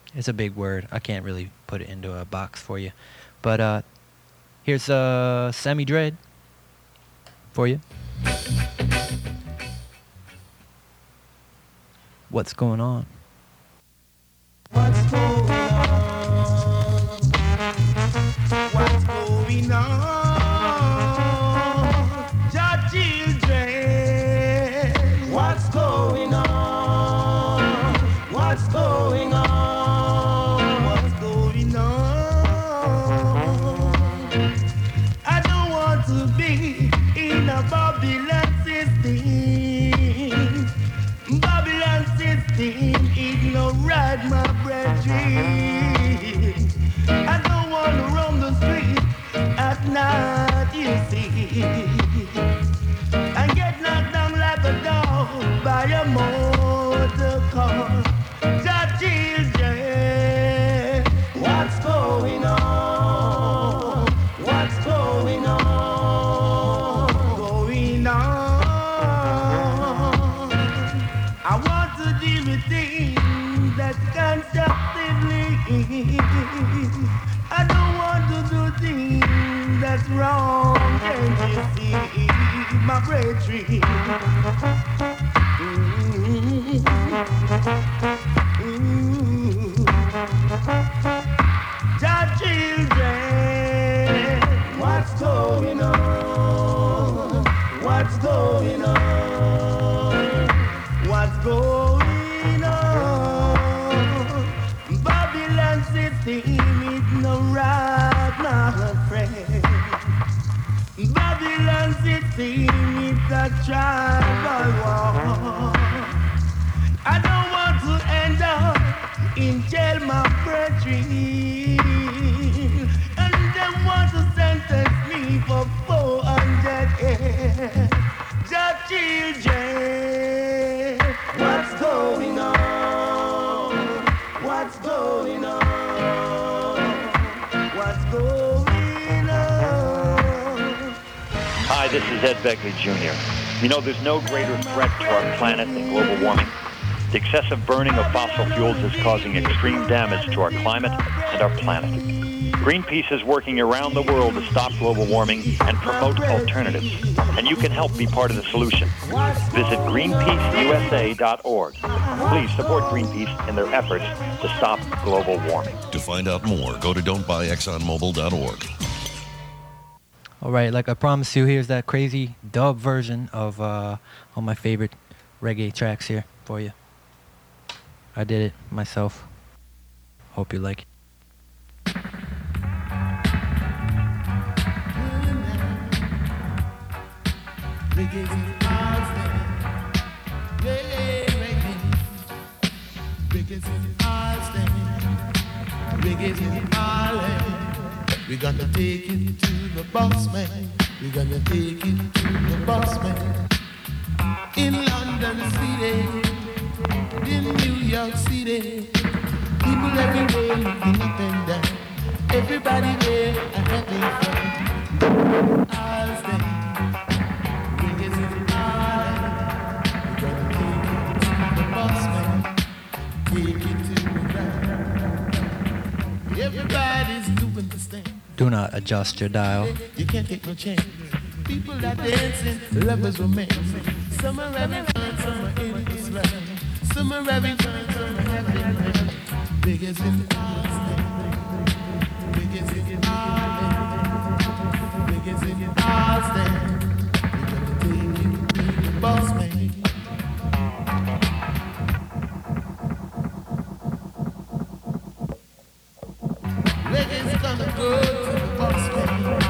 It's a big word. I can't really put it into a box for you. But here's Sammy Dread for you. What's going on? What's going on? What's going on? Your children. What's going on? What's going on? What's going on? I don't want to be in a Babylon system. Babylon system, ignorant my brethren. I don't want to roam the street at night, you see, and get knocked down like a dog by a motor car. The children, what's going on? What's going on? Going on. I want to deal with things that constructively. I don't want to do things that's wrong. Can't you see, my brethren? Your children, what's going on? What's going on? What's going on? Babylon system is no right, my friend. Babylon system is a tribal war. I don't want to end up in jail, my brethren, and they want to sentence me for 400 years. The children, what's going on? What's going on? What's going on? Hi, this is Ed Begley Jr. You know, there's no greater threat to our planet than global warming. The excessive burning of fossil fuels is causing extreme damage to our climate and our planet. Greenpeace is working around the world to stop global warming and promote alternatives. And you can help be part of the solution. Visit greenpeaceusa.org. Please support Greenpeace in their efforts to stop global warming. To find out more, go to don'tbuyexxonmobil.org. All right, like I promised you, here's that crazy dub version of all my favorite reggae tracks here for you. I did it myself. Hope you like it. We're gonna take it to the boss man. We're gonna take it to the boss man. In London City, in New York City, people everywhere looking up and down. Everybody there are having fun. I'll stand. We're gonna take it to the boss man. Take it to the ground. Everybody's doing the thing. Do not adjust your dial. You can't take no chance. People are dancing, lovers romancing. Some are having fun, some are in this love. Some are having fun, some are having fun. Biggest in Austin. Biggest in Austin. Biggest in Austin. We're gonna take you to the boss man. Reggae's gonna go to the boss man.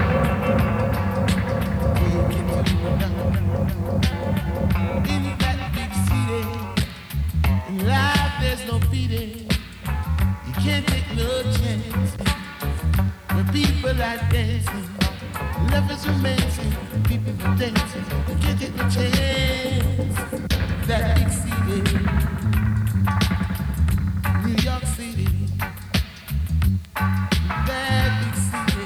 Take it to the ground. In that big city, in life there's no beating. You can't take no chance. Where people are dancing, love is romancing, people are dancing. You can't take no chance. That big city, New York City. That big city,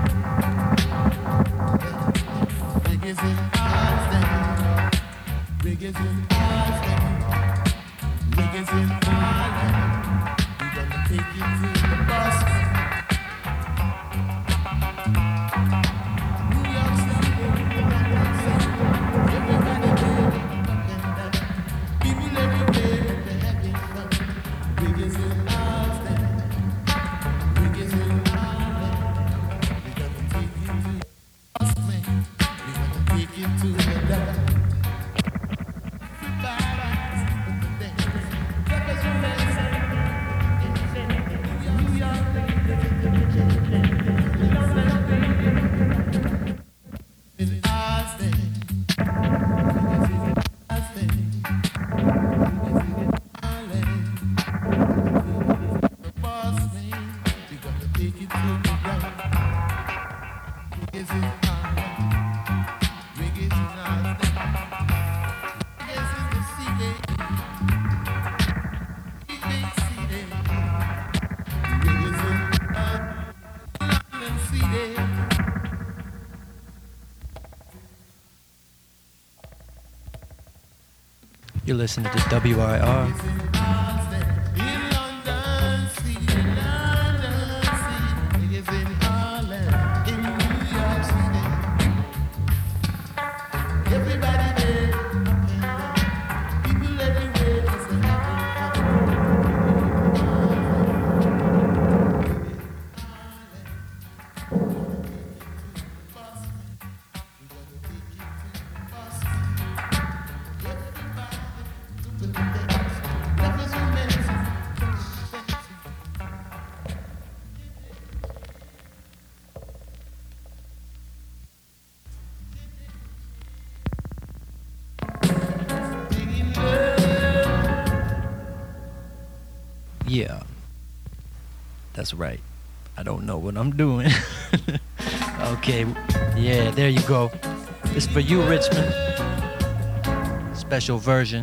biggest in Austin, biggest in Austin, biggest in Ireland. We're gonna take You're listening to WIR. Yeah, that's right. I don't know what I'm doing. Okay, yeah, there you go. It's for you, Richmond. Special version.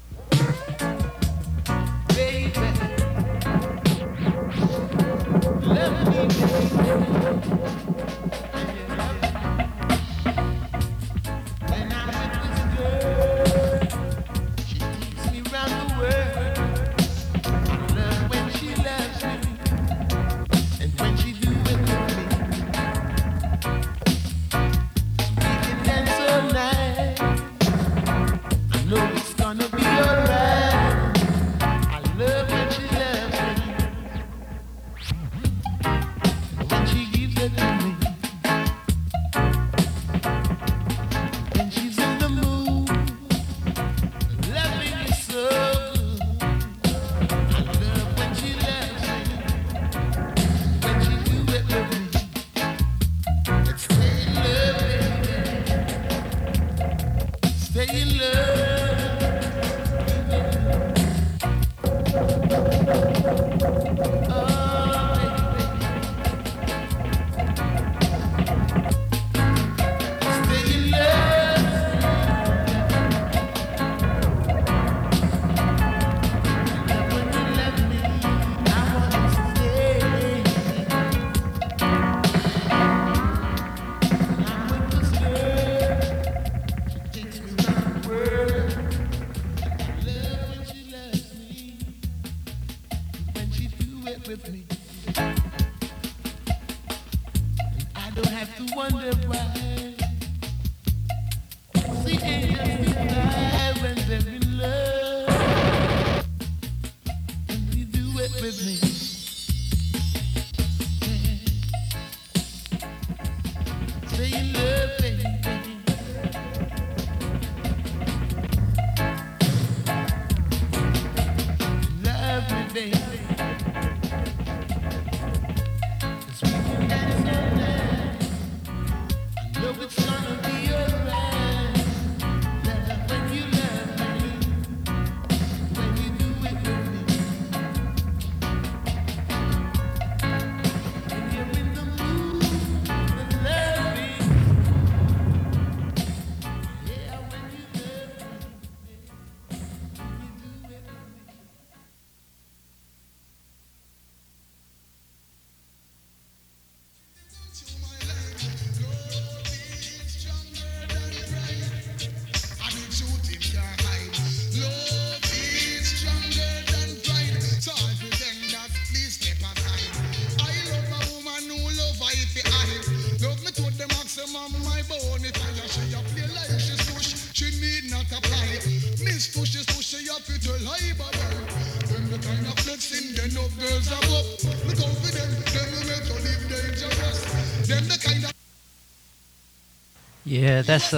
Yeah, that's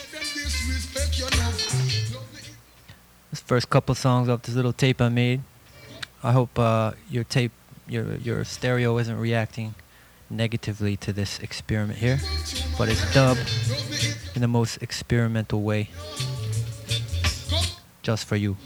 this first couple songs off this little tape I made. I hope your tape, your stereo isn't reacting negatively to this experiment here, but it's dubbed in the most experimental way, just for you.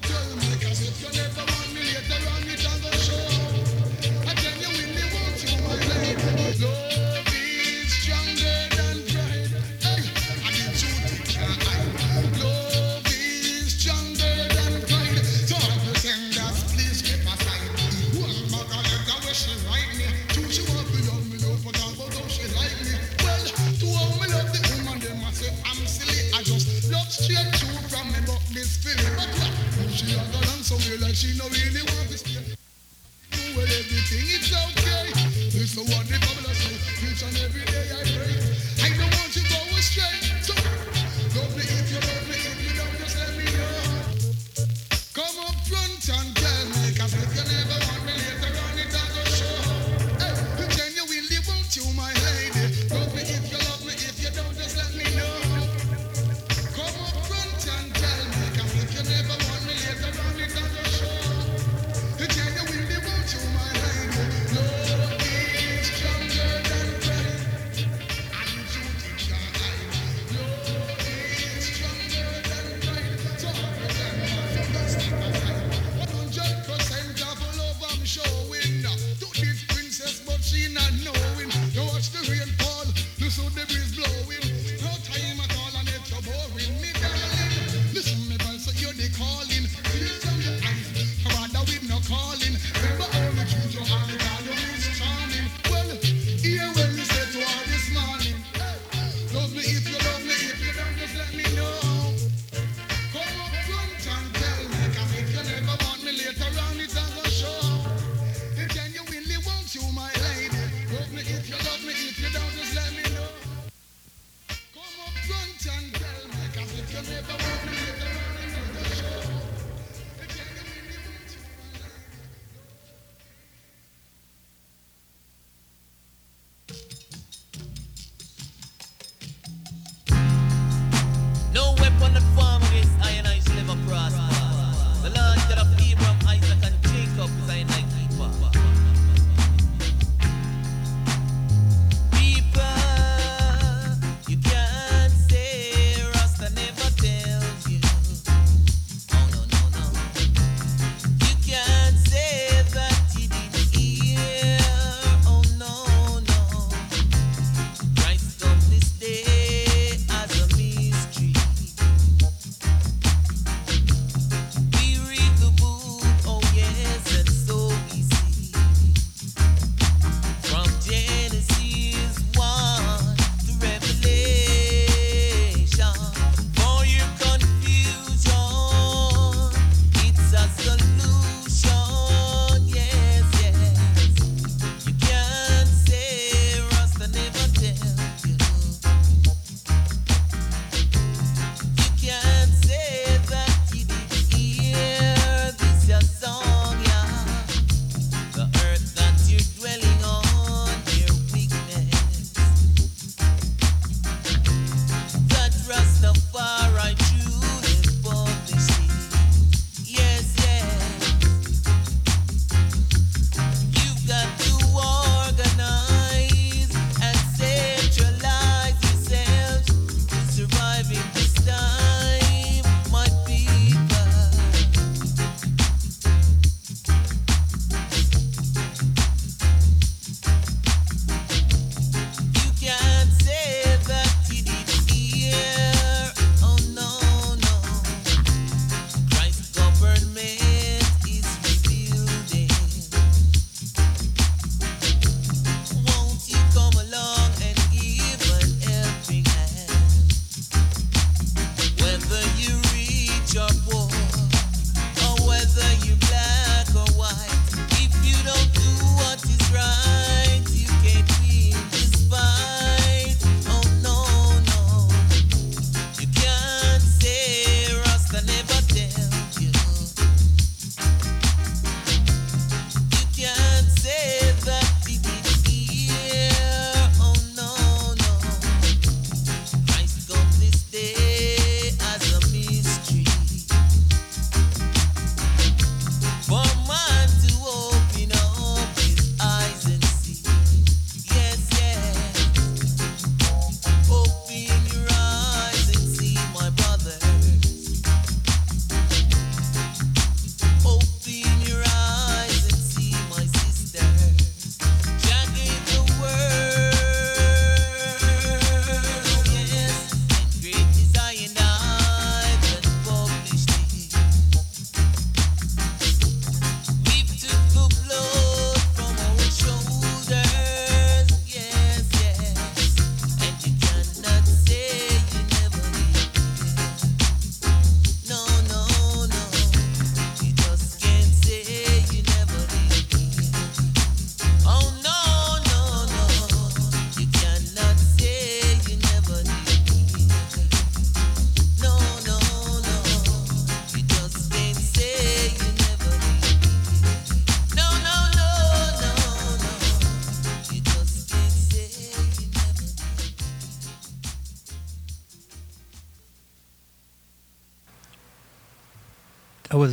She a go along somewhere like she no really want to stay. Well, everything it's okay. This the one the Bible say. Each and every day I pray. I don't want you go astray. So love me if you love me. If you don't, just let me know. Come up front and tell me, 'cause if you never want me later on, it ain't gonna show. Hey, you genuinely want you, my lady. Love me if you love me. If you don't, just let me know. Come up front and tell me, 'cause if you never want me later on, it ain't gonna show. You genuinely want you, my lady. Love is stronger than pride. And truth is your eye. Love is stronger than pride. So every time I feel that step aside, 100% of love I'm showing to this princess, but she not knowing. You watch the rain fall, listen to the breeze blowing. No time at all, and it's so boring, me darling. Listen, me voice, so you're the calling. Please tell your eyes, rather with no calling. Remember all the truth you have, it all you is charming. Well, hear when you say to her this morning, hey, love me if you love me, if you don't, just let me know. Come up front and tell me, 'cause if you never want me later on, it's not gonna show. You genuinely want you, my lady. Love me if you love me, if you don't, just let me know. Come up front and tell me, 'cause if you never want me later on, it's not gonna show. You genuinely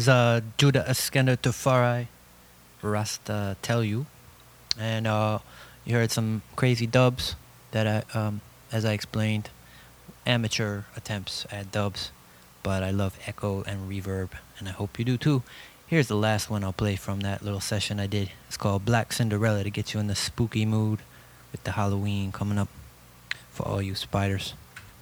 was Judah Iskender Tufari, Rasta Tell You. And you heard some crazy dubs that as I explained, amateur attempts at dubs. But I love echo and reverb, and I hope you do too. Here's the last one I'll play from that little session I did. It's called Black Cinderella to get you in the spooky mood with the Halloween coming up for all you spiders.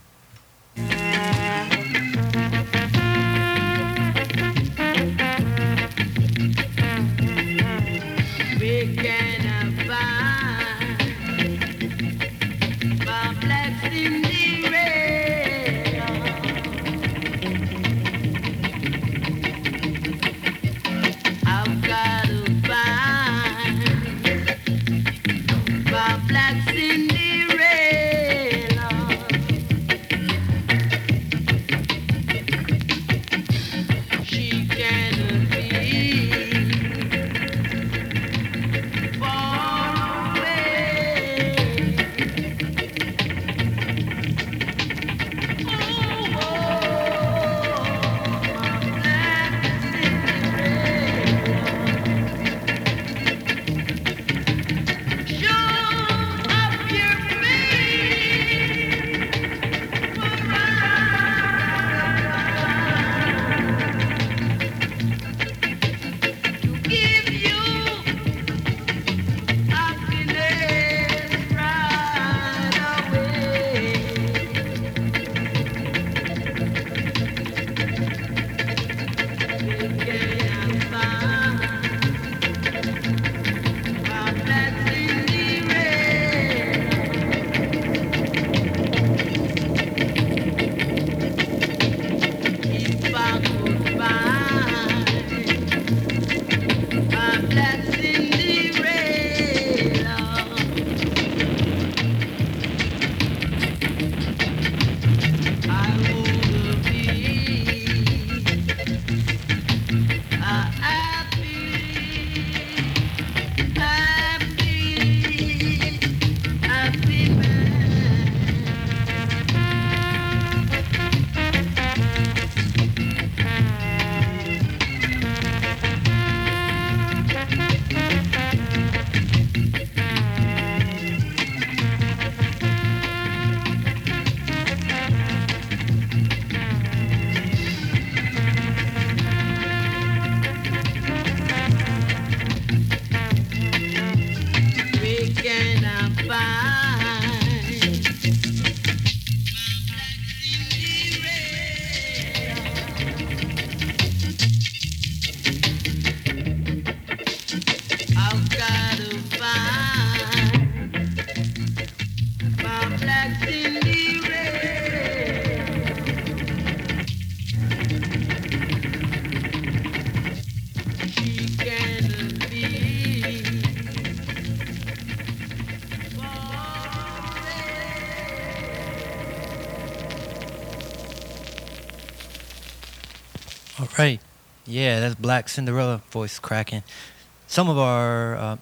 Right. Yeah, that's Black Cinderella, voice cracking. Some of our,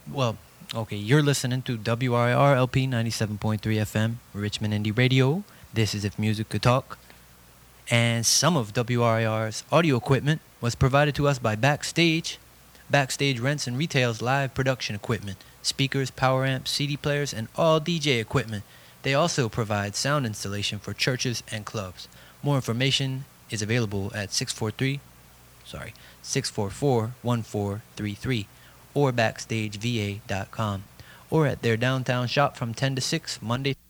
you're listening to WRIR LP 97.3 FM, Richmond Indie Radio. This is If Music Could Talk. And some of WRIR's audio equipment was provided to us by Backstage. Backstage rents and retails live production equipment, speakers, power amps, CD players, and all DJ equipment. They also provide sound installation for churches and clubs. More information is available at 644-1433 or backstageva.com or at their downtown shop from 10 to 6 Monday